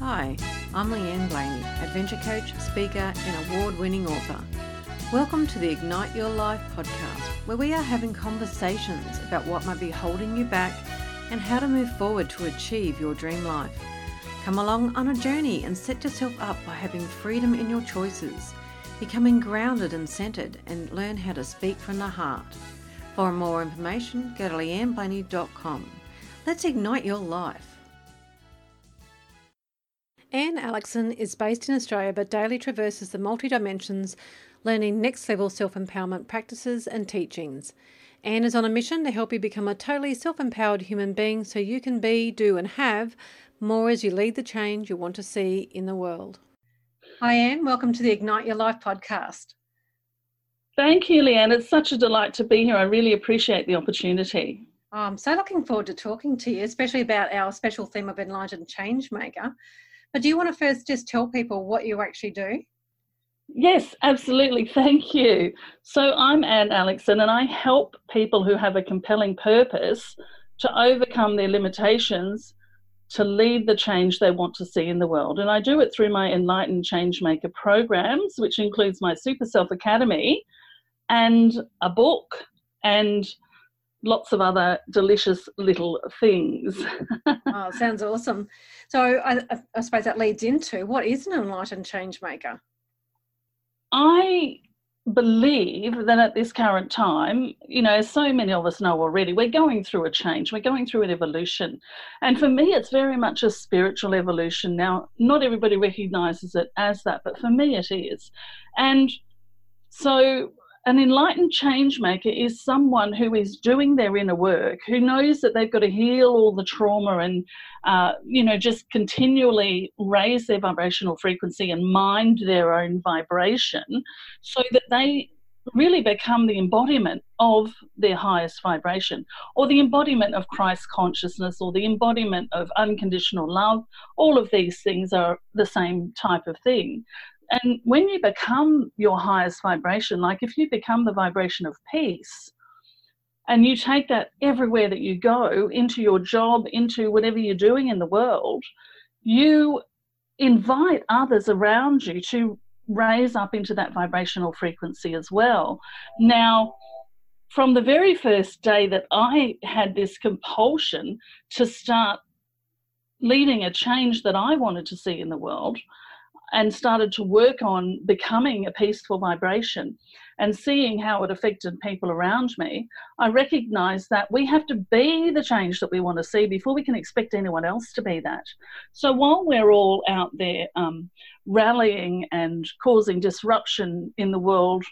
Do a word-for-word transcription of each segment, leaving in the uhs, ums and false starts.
Hi, I'm Leanne Blaney, adventure coach, speaker, and award-winning author. Welcome to the Ignite Your Life podcast, where we are having conversations about what might be holding you back and how to move forward to achieve your dream life. Come along on a journey and set yourself up by having freedom in your choices, becoming grounded and centered, and learn how to speak from the heart. For more information, go to leanne blaney dot com. Let's ignite your life. Anne Alexson is based in Australia but daily traverses the multi-dimensions, learning next-level self-empowerment practices and teachings. Anne is on a mission to help you become a totally self-empowered human being so you can be, do and have more as you lead the change you want to see in the world. Hi Anne, welcome to the Ignite Your Life podcast. Thank you, Leanne. It's such a delight to be here. I really appreciate the opportunity. Oh, I'm so looking forward to talking to you, especially about our special theme of Enlightened Changemaker. But do you want to first just tell people what you actually do? Yes, absolutely. Thank you. So I'm Anne Alexson, and I help people who have a compelling purpose to overcome their limitations to lead the change they want to see in the world. And I do it through my Enlightened Changemaker programs, which includes my Super Self Academy and a book and lots of other delicious little things. Oh, sounds awesome. So I, I suppose that leads into, what is an Enlightened Changemaker? I believe that at this current time, you know, as so many of us know already, we're going through a change, we're going through an evolution. And for me, it's very much a spiritual evolution. Now, not everybody recognises it as that, but for me it is. And so an enlightened change maker is someone who is doing their inner work, who knows that they've got to heal all the trauma and, uh, you know, just continually raise their vibrational frequency and mind their own vibration so that they really become the embodiment of their highest vibration, or the embodiment of Christ consciousness, or the embodiment of unconditional love. All of these things are the same type of thing. And when you become your highest vibration, like if you become the vibration of peace, and you take that everywhere that you go, into your job, into whatever you're doing in the world, you invite others around you to raise up into that vibrational frequency as well. Now, from the very first day that I had this compulsion to start leading a change that I wanted to see in the world, and started to work on becoming a peaceful vibration and seeing how it affected people around me, I recognised that we have to be the change that we want to see before we can expect anyone else to be that. So while we're all out there um, rallying and causing disruption in the world,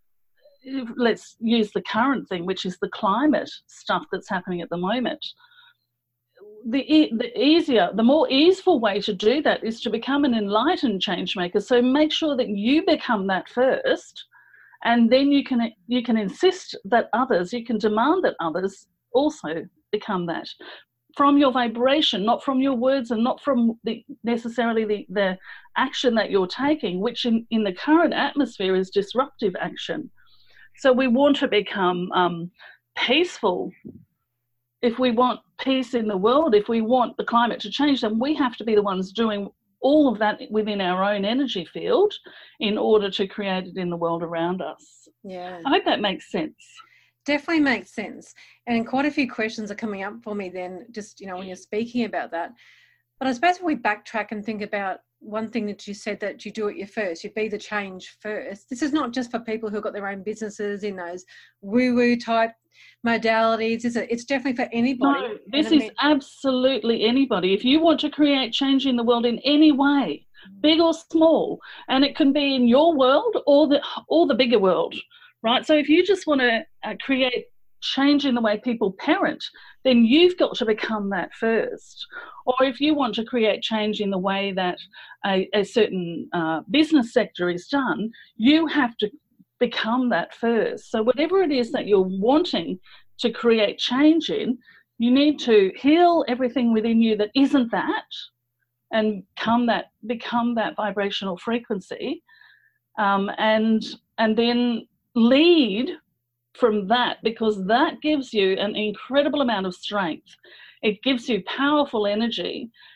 let's use the current thing, which is the climate stuff that's happening at the moment. The, the easier, the more easeful way to do that is to become an enlightened change maker. So make sure that you become that first, and then you can you can insist that others, you can demand that others also become that from your vibration, not from your words and not from the necessarily the, the action that you're taking, which in, in the current atmosphere is disruptive action. So we want to become um, peaceful. If we want peace in the world, if we want the climate to change, then we have to be the ones doing all of that within our own energy field in order to create it in the world around us. Yeah. I hope that makes sense. Definitely makes sense. And quite a few questions are coming up for me then, just, you know, when you're speaking about that. But I suppose if we backtrack and think about one thing that you said, that you do it your first, you be the change first. This is not just for people who've got their own businesses in those woo-woo type modalities, is it? It's definitely for anybody. No, this is absolutely anybody. If you want to create change in the world in any way, big or small, and it can be in your world or the or the bigger world, right? So if you just want to uh, create change in the way people parent, then you've got to become that first. Or if you want to create change in the way that a, a certain uh, business sector is done, you have to become that first. So whatever it is that you're wanting to create change in, you need to heal everything within you that isn't that, and become that become that vibrational frequency, um, and and then lead from that, because that gives you an incredible amount of strength. It gives you powerful energy,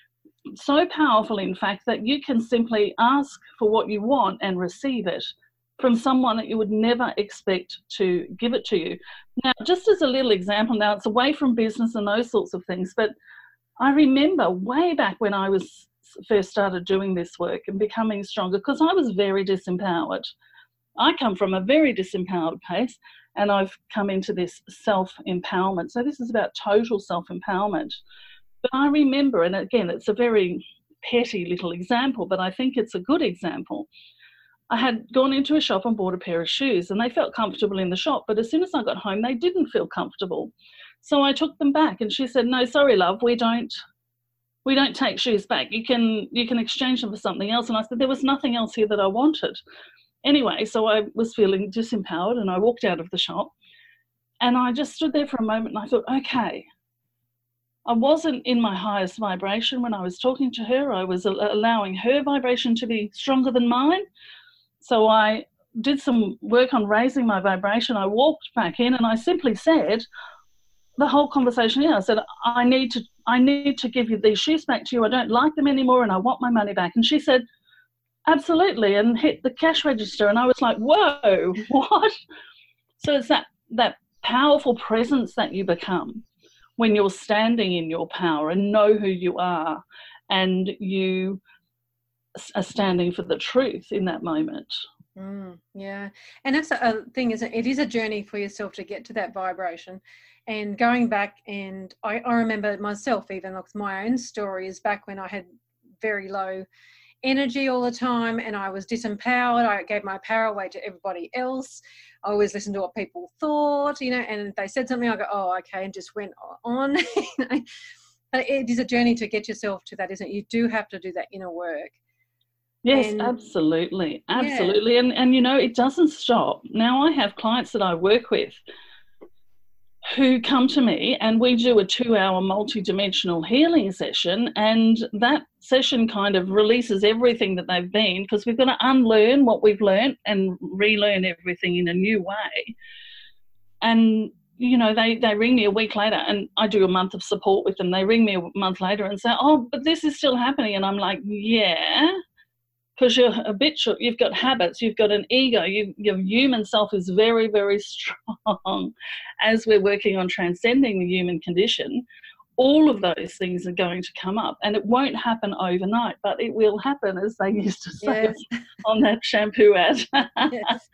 so powerful, in fact, that you can simply ask for what you want and receive it from someone that you would never expect to give it to you. Now, just as a little example, now it's away from business and those sorts of things, but I remember way back when I was first started doing this work and becoming stronger, because I was very disempowered. I come from a very disempowered place, and I've come into this self-empowerment. So this is about total self-empowerment. But I remember, and again, it's a very petty little example, but I think it's a good example. I had gone into a shop and bought a pair of shoes, and they felt comfortable in the shop, but as soon as I got home, they didn't feel comfortable. So I took them back, and she said, "No, sorry, love, we don't we don't take shoes back. You can you can exchange them for something else." And I said, there was nothing else here that I wanted. Anyway, so I was feeling disempowered, and I walked out of the shop, and I just stood there for a moment, and I thought, okay, I wasn't in my highest vibration when I was talking to her. I was allowing her vibration to be stronger than mine. So I did some work on raising my vibration. I walked back in, and I simply said, the whole conversation here, I said, I need to I need to give you these shoes back to you. I don't like them anymore, and I want my money back. And she said, absolutely, and hit the cash register. And I was like, whoa, what? So it's that that powerful presence that you become when you're standing in your power and know who you are, and you are standing for the truth in that moment. Mm, yeah. And that's a thing, is it is a journey for yourself to get to that vibration. And going back, and I, I remember myself, even like my own story is back when I had very low energy all the time, and I was disempowered. I gave my power away to everybody else. I always listened to what people thought, you know, and if they said something, I go, oh, okay, and just went on. You know? But it is a journey to get yourself to that, isn't it? You do have to do that inner work. Yes, and, absolutely. Absolutely. Yeah. And, and, you know, it doesn't stop. Now I have clients that I work with who come to me, and we do a two-hour multi-dimensional healing session, and that session kind of releases everything that they've been, because we've got to unlearn what we've learned and relearn everything in a new way. And, you know, they, they ring me a week later, and I do a month of support with them. They ring me a month later and say, oh, but this is still happening. And I'm like, yeah, because you're habitual, you've got habits, you've got an ego, you, your human self is very, very strong. As we're working on transcending the human condition, all of those things are going to come up, and it won't happen overnight, but it will happen, as they used to say. Yes. On that shampoo ad. Yes.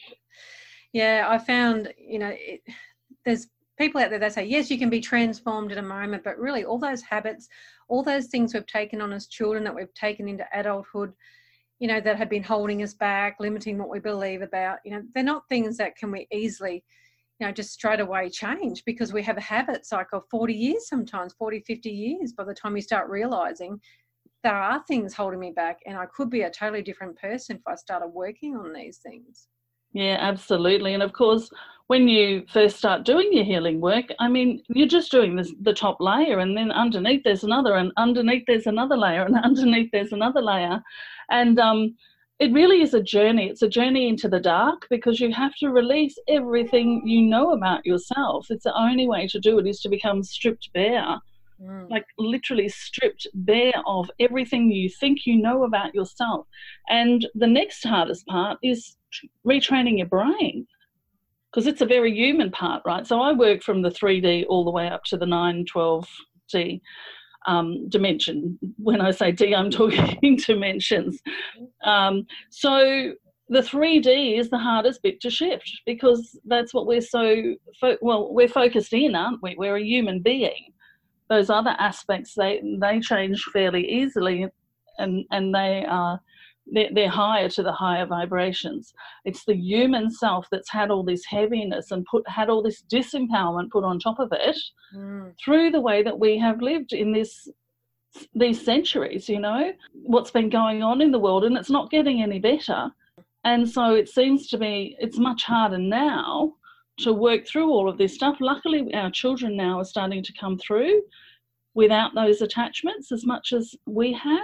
Yeah, I found, you know, it, there's people out there that say, yes, you can be transformed in a moment, but really all those habits, all those things we've taken on as children that we've taken into adulthood, you know, that have been holding us back, limiting what we believe about, you know, they're not things that can we easily, you know, just straight away change, because we have a habit cycle of forty years, sometimes forty, fifty years, by the time you start realizing there are things holding me back, and I could be a totally different person if I started working on these things. Yeah, absolutely. And of course, when you first start doing your healing work, I mean, you're just doing this, the top layer, and then underneath there's another, and underneath there's another layer, and underneath there's another layer. And um, it really is a journey. It's a journey into the dark, because you have to release everything you know about yourself. It's the only way to do it, is to become stripped bare. Mm. Like literally stripped bare of everything you think you know about yourself. And the next hardest part is retraining your brain, because it's a very human part, right? So I work from the three D all the way up to the nine, twelve D um, dimension. When I say D, I'm talking dimensions. Um, so the three D is the hardest bit to shift, because that's what we're so, fo- well, we're focused in, aren't we? We're a human being. Those other aspects, they they change fairly easily, and, and they are, they're, they're higher to the higher vibrations. It's the human self that's had all this heaviness and put had all this disempowerment put on top of it mm. through the way that we have lived in this these centuries, you know, what's been going on in the world, and it's not getting any better. And so it seems to me it's much harder now to work through all of this stuff. Luckily, our children now are starting to come through without those attachments as much as we had.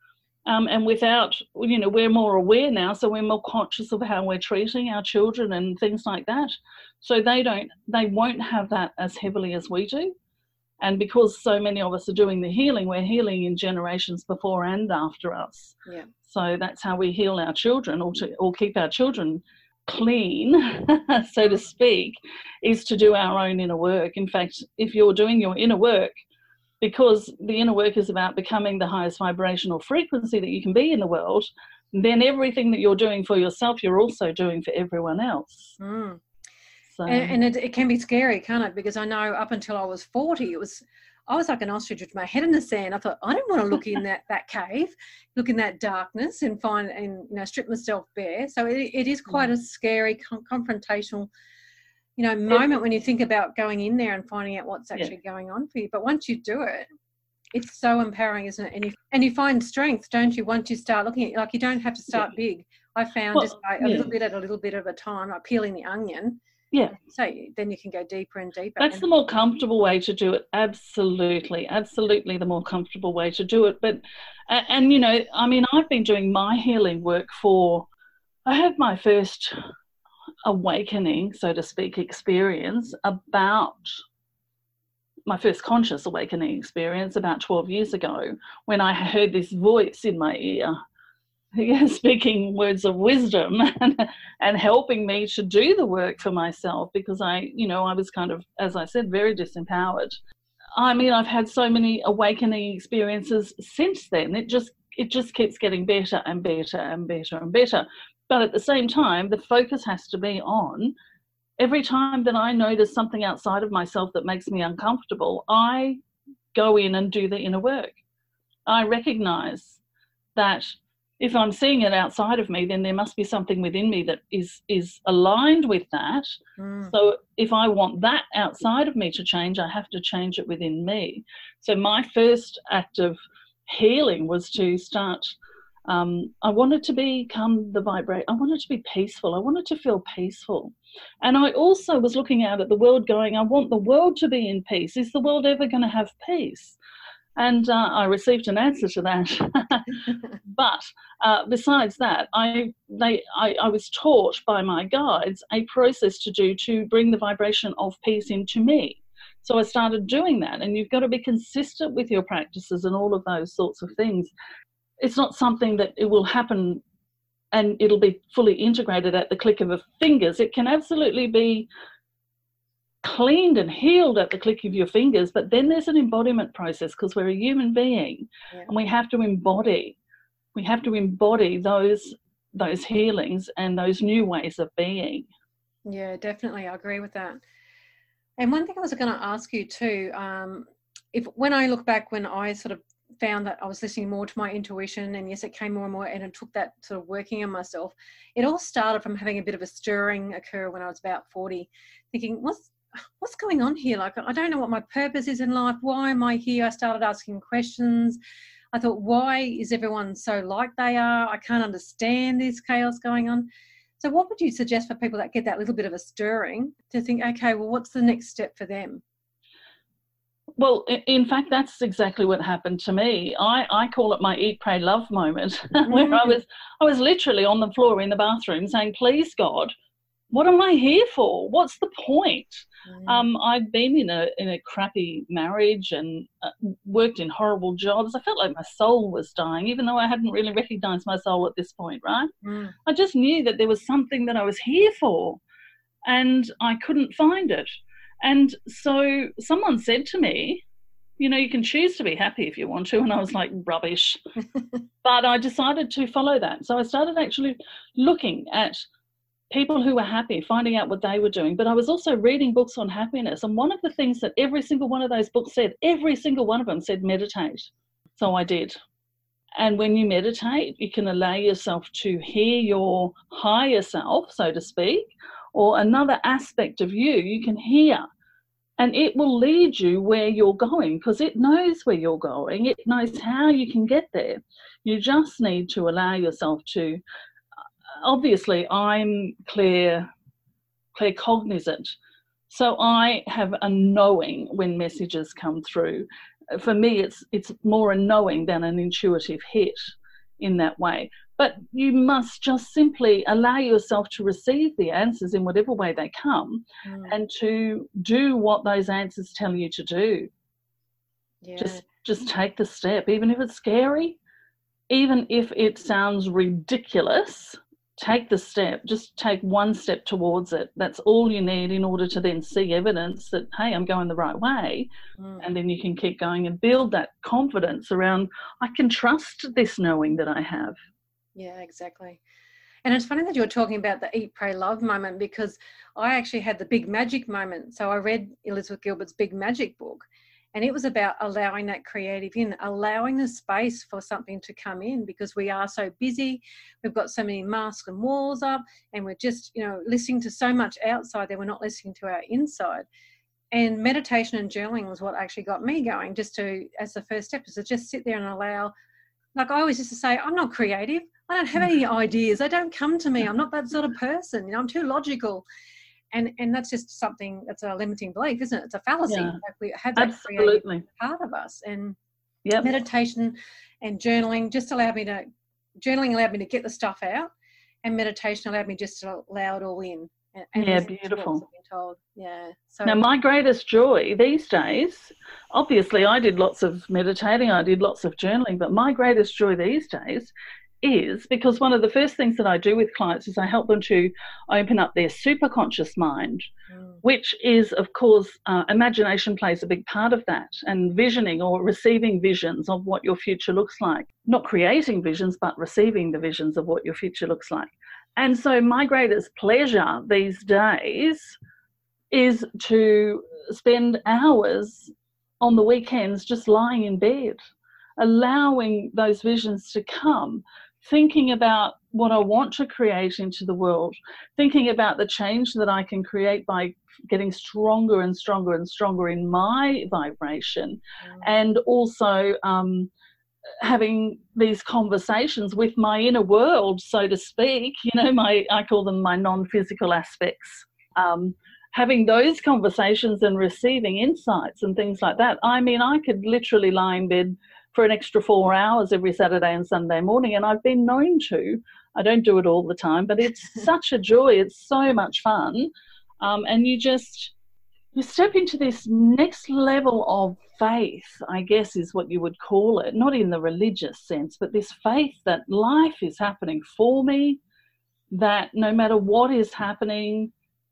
Um, and without, you know, we're more aware now, so we're more conscious of how we're treating our children and things like that. So they don't, they won't have that as heavily as we do. And because so many of us are doing the healing, we're healing in generations before and after us. Yeah. So that's how we heal our children, or to or keep our children clean, so to speak, is to do our own inner work. In fact, if you're doing your inner work, because the inner work is about becoming the highest vibrational frequency that you can be in the world, then everything that you're doing for yourself, you're also doing for everyone else. Mm. So, and and it, it can be scary, can't it? Because I know up until I was forty, it was I was like an ostrich with my head in the sand. I thought, I don't want to look in that, that cave, look in that darkness and find and, you know, strip myself bare. So it, it is quite a scary, com- confrontational, you know, moment when you think about going in there and finding out what's actually yeah. going on for you. But once you do it, it's so empowering, isn't it? And you, and you find strength, don't you, once you start looking at it. Like, you don't have to start yeah. big. I found well, just by a yeah. little bit at a little bit of a time, like peeling the onion. Yeah. So then you can go deeper and deeper. That's and the more comfortable way to do it. Absolutely. Absolutely the more comfortable way to do it. But, and, and you know, I mean, I've been doing my healing work for, I had my first awakening, so to speak, experience about, my first conscious awakening experience about twelve years ago, when I heard this voice in my ear, speaking words of wisdom and, and helping me to do the work for myself, because I, you know, I was kind of, as I said, very disempowered. I mean, I've had so many awakening experiences since then. It just, it just keeps getting better and better and better and better. But at the same time, the focus has to be on, every time that I notice something outside of myself that makes me uncomfortable, I go in and do the inner work. I recognize that if I'm seeing it outside of me, then there must be something within me that is is aligned with that. Mm. So if I want that outside of me to change, I have to change it within me. So my first act of healing was to start, um, I wanted to become the vibrate, I wanted to be peaceful. I wanted to feel peaceful. And I also was looking out at the world going, I want the world to be in peace. Is the world ever going to have peace? And uh, I received an answer to that. But uh, besides that, I, they, I, I was taught by my guides a process to do to bring the vibration of peace into me. So I started doing that. And you've got to be consistent with your practices and all of those sorts of things. It's not something that it will happen and it'll be fully integrated at the click of a fingers. It can absolutely be cleaned and healed at the click of your fingers, but then there's an embodiment process, because we're a human being yeah. and we have to embody we have to embody those those healings and those new ways of being. Yeah, definitely, I agree with that. And one thing I was going to ask you too, um if when I look back, when I sort of found that I was listening more to my intuition, and yes, it came more and more, and it took that sort of working on myself, it all started from having a bit of a stirring occur when I was about forty, thinking, what's what's going on here? Like, I don't know what my purpose is in life. Why am I here? I started asking questions. I thought, why is everyone so like they are? I can't understand this chaos going on. So what would you suggest for people that get that little bit of a stirring to think, okay, well, what's the next step for them? Well, in fact, that's exactly what happened to me. I, I call it my eat, pray, love moment, mm. where I was I was literally on the floor in the bathroom saying, please, God, what am I here for? What's the point? Mm. Um, I'd been in a in a crappy marriage and uh, worked in horrible jobs. I felt like my soul was dying, even though I hadn't really recognised my soul at this point, right? Mm. I just knew that there was something that I was here for, and I couldn't find it. And so someone said to me, you know, you can choose to be happy if you want to. And I was like, rubbish. But I decided to follow that. So I started actually looking at people who were happy, finding out what they were doing. But I was also reading books on happiness. And one of the things that every single one of those books said, every single one of them said meditate. So I did. And when you meditate, you can allow yourself to hear your higher self, so to speak, or another aspect of you, you can hear. And it will lead you where you're going, because it knows where you're going. It knows how you can get there. You just need to allow yourself to. Obviously, I'm clear, clear cognizant. So I have a knowing when messages come through. For me, it's it's more a knowing than an intuitive hit in that way. But you must just simply allow yourself to receive the answers in whatever way they come, mm. and to do what those answers tell you to do. Yeah. Just just take the step, even if it's scary, even if it sounds ridiculous. Take the step. Just take one step towards it. That's all you need in order to then see evidence that, hey, I'm going the right way. Mm. And then you can keep going and build that confidence around, I can trust this knowing that I have. Yeah, exactly. And it's funny that you're talking about the eat, pray, love moment, because I actually had the big magic moment. So I read Elizabeth Gilbert's Big Magic book, and it was about allowing that creative in, allowing the space for something to come in, because we are so busy. We've got so many masks and walls up, and we're just, you know, listening to so much outside that we're not listening to our inside. And meditation and journaling was what actually got me going, just to, as the first step, is to just sit there and allow, like I always used to say, I'm not creative. I don't have any ideas. They don't come to me. I'm not that sort of person. You know, I'm too logical. And and that's just something that's a limiting belief, isn't it? It's a fallacy. Yeah, like we have that absolutely. creative part of us. And yep. meditation and journaling just allowed me to, journaling allowed me to get the stuff out, and meditation allowed me just to allow it all in. And, and yeah, beautiful. Told. Yeah. So now, my greatest joy these days, obviously I did lots of meditating, I did lots of journaling, but my greatest joy these days is because one of the first things that I do with clients is I help them to open up their superconscious mind, mm. which is, of course, uh, imagination plays a big part of that, and visioning or receiving visions of what your future looks like. Not creating visions, but receiving the visions of what your future looks like. And so my greatest pleasure these days is to spend hours on the weekends just lying in bed, allowing those visions to come, thinking about what I want to create into the world, thinking about the change that I can create by getting stronger and stronger and stronger in my vibration, mm. and also um, having these conversations with my inner world, so to speak, you know, my I call them my non-physical aspects, um, having those conversations and receiving insights and things like that. I mean, I could literally lie in bed for an extra four hours every Saturday and Sunday morning, and I've been known to. I don't do it all the time, but it's such a joy. It's so much fun. Um, and you just, you step into this next level of faith, I guess is what you would call it, not in the religious sense, but this faith that life is happening for me, that no matter what is happening,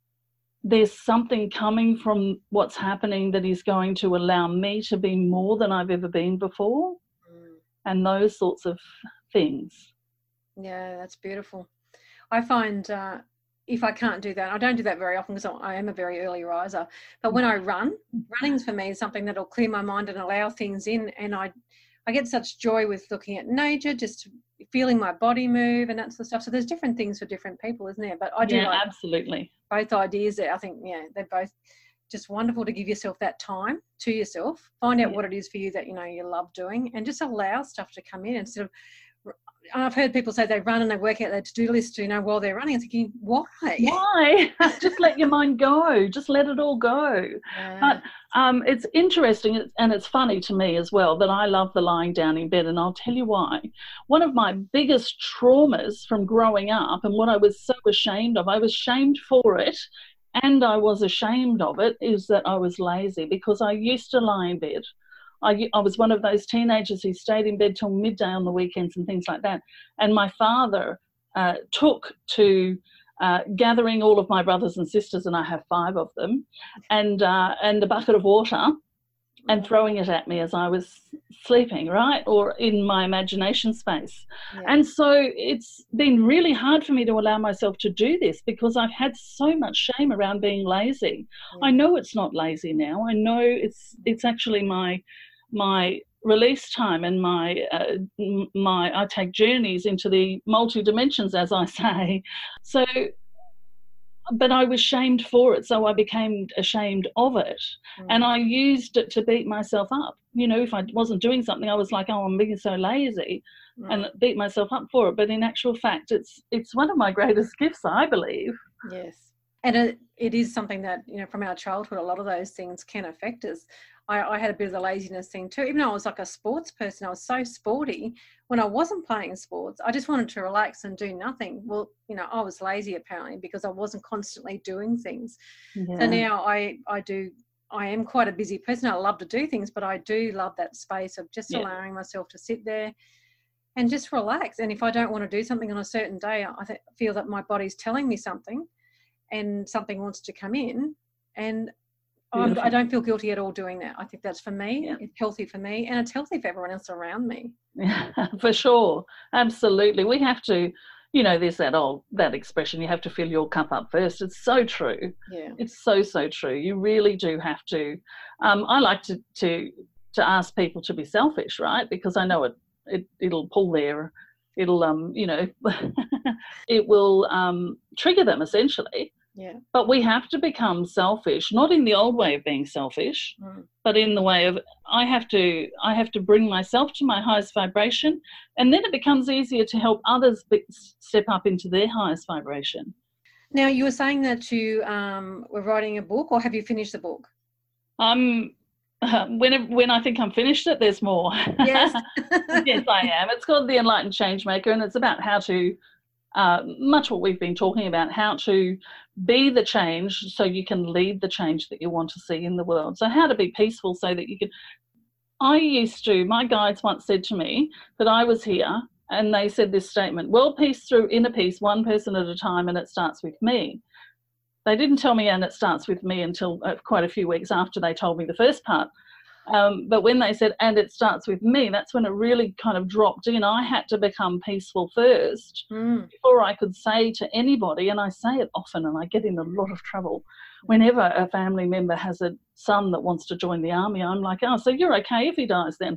there's something coming from what's happening that is going to allow me to be more than I've ever been before, mm. and those sorts of things. Yeah, that's beautiful. I find uh, if I can't do that, I don't do that very often because I am a very early riser, but when I run, running's for me is something that'll clear my mind and allow things in, and I I get such joy with looking at nature, just feeling my body move and that sort of stuff. So there's different things for different people, isn't there? But I do yeah, like absolutely both ideas there. I think, yeah, they're both just wonderful to give yourself that time to yourself, find out yeah. what it is for you that, you know, you love doing, and just allow stuff to come in instead of, I've heard people say they run and they work out their to-do list, you know, while they're running. I'm thinking, why? Why? Just let your mind go. Just let it all go. Yeah. But um, it's interesting, and it's funny to me as well that I love the lying down in bed, and I'll tell you why. One of my biggest traumas from growing up, and what I was so ashamed of, I was shamed for it, and I was ashamed of it, is that I was lazy, because I used to lie in bed. I, I was one of those teenagers who stayed in bed till midday on the weekends and things like that. And my father uh, took to uh, gathering all of my brothers and sisters, and I have five of them, and uh, and a bucket of water, and throwing it at me as I was sleeping, right, or in my imagination space. Yeah. And so it's been really hard for me to allow myself to do this, because I've had so much shame around being lazy. Yeah. I know it's not lazy now. I know it's it's actually my my release time, and my uh, my I take journeys into the multi dimensions, as I say. So, but I was shamed for it, so I became ashamed of it, mm. and I used it to beat myself up. You know, if I wasn't doing something, I was like, "Oh, I'm being so lazy," mm. and beat myself up for it. But in actual fact, it's it's one of my greatest gifts, I believe. Yes, and it it is something that, you know, from our childhood, a lot of those things can affect us. I, I had a bit of the laziness thing too. Even though I was like a sports person, I was so sporty. When I wasn't playing sports, I just wanted to relax and do nothing. Well, you know, I was lazy apparently because I wasn't constantly doing things. Yeah. So now I, I do, I am quite a busy person. I love to do things, but I do love that space of just Yeah. allowing myself to sit there and just relax. And if I don't want to do something on a certain day, I th- feel that my body's telling me something and something wants to come in, and I'm, I don't feel guilty at all doing that. I think that's for me. Yeah. It's healthy for me, and it's healthy for everyone else around me. Yeah, for sure. Absolutely. We have to, you know, there's that old, that expression, you have to fill your cup up first. It's so true. Yeah. It's so, so true. You really do have to. Um, I like to, to, to ask people to be selfish, right? Because I know it, it it'll pull their, it'll, um, you know, it will um, trigger them essentially. Yeah. But we have to become selfish, not in the old way of being selfish, Mm. but in the way of I have to I have to bring myself to my highest vibration, and then it becomes easier to help others be, step up into their highest vibration. Now, you were saying that you um, were writing a book, or have you finished the book? I'm uh, when when I think I'm finished it, there's more. Yes. Yes, I am. It's called The Enlightened Changemaker, and it's about how to uh, much what we've been talking about, how to be the change so you can lead the change that you want to see in the world. So how to be peaceful so that you can. I used to, my guides once said to me that I was here, and they said this statement, world peace through inner peace, one person at a time, and it starts with me. They didn't tell me, and it starts with me, until uh, quite a few weeks after they told me the first part. Um, but when they said, and it starts with me, that's when it really kind of dropped in. I had to become peaceful first Mm. before I could say to anybody, and I say it often and I get in a lot of trouble, whenever a family member has a son that wants to join the army, I'm like, oh, so you're okay if he dies then?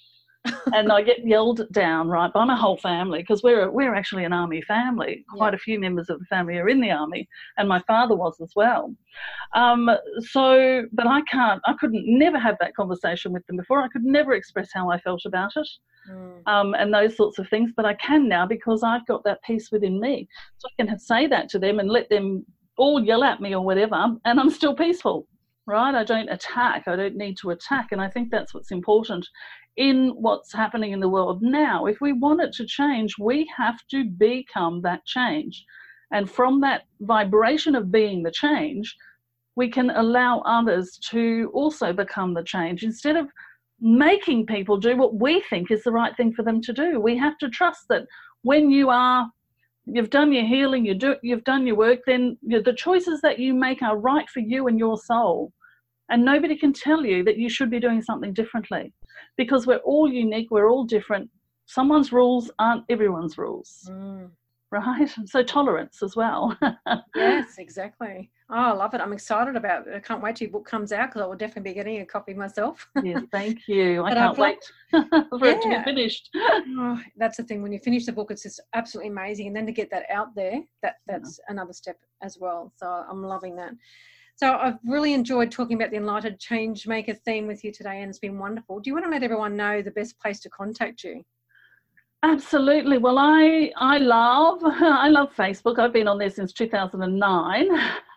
And I get yelled down, right, by my whole family, because we're we're actually an army family. Quite Yeah. a few members of the family are in the army, and my father was as well. Um, so, but I can't, I couldn't never have that conversation with them before. I could never express how I felt about it, Mm. um, and those sorts of things. But I can now, because I've got that peace within me. So I can say that to them and let them all yell at me or whatever, and I'm still peaceful, right? I don't attack. I don't need to attack. And I think that's what's important in what's happening in the world now. If we want it to change, we have to become that change. And from that vibration of being the change, we can allow others to also become the change, instead of making people do what we think is the right thing for them to do. We have to trust that when you are, you've done your healing, you do, you've done your work, then the choices that you make are right for you and your soul. And nobody can tell you that you should be doing something differently, because we're all unique, we're all different. Someone's rules aren't everyone's rules, Mm. right? So tolerance as well. Yes, exactly. Oh, I love it. I'm excited about it. I can't wait till your book comes out, because I will definitely be getting a copy myself. Yes, thank you. I But can't I've wait for it to be Yeah. finished. Oh, that's the thing. When you finish the book, it's just absolutely amazing. And then to get that out there, that that's another step as well. So I'm loving that. So I've really enjoyed talking about the Enlightened Changemaker theme with you today, and it's been wonderful. Do you want to let everyone know the best place to contact you? Absolutely. Well, I I love I love Facebook. I've been on there since two thousand nine.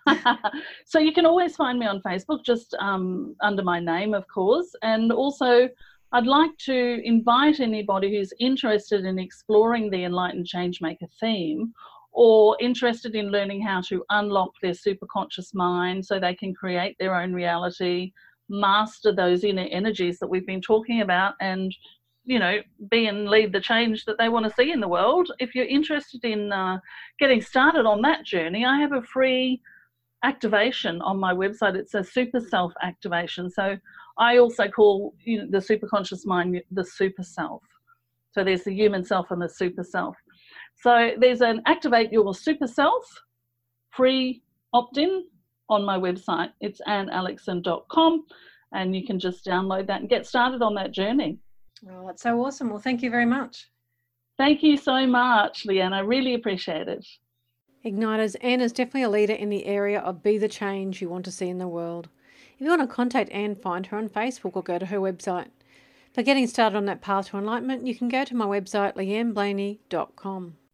So you can always find me on Facebook, just um, under my name, of course. And also, I'd like to invite anybody who's interested in exploring the Enlightened Changemaker theme, or interested in learning how to unlock their superconscious mind so they can create their own reality, master those inner energies that we've been talking about, and, you know, be and lead the change that they want to see in the world. If you're interested in uh, getting started on that journey, I have a free activation on my website. It's a super self activation. So I also call, you know, the superconscious mind the super self. So there's the human self and the super self. So there's an Activate Your Super Self free opt-in on my website. It's anne alexson dot com, and you can just download that and get started on that journey. Oh, that's so awesome. Well, thank you very much. Thank you so much, Leanne. I really appreciate it. Igniters, Anne is definitely a leader in the area of be the change you want to see in the world. If you want to contact Anne, find her on Facebook or go to her website. For getting started on that path to enlightenment, you can go to my website leanne blaney dot com.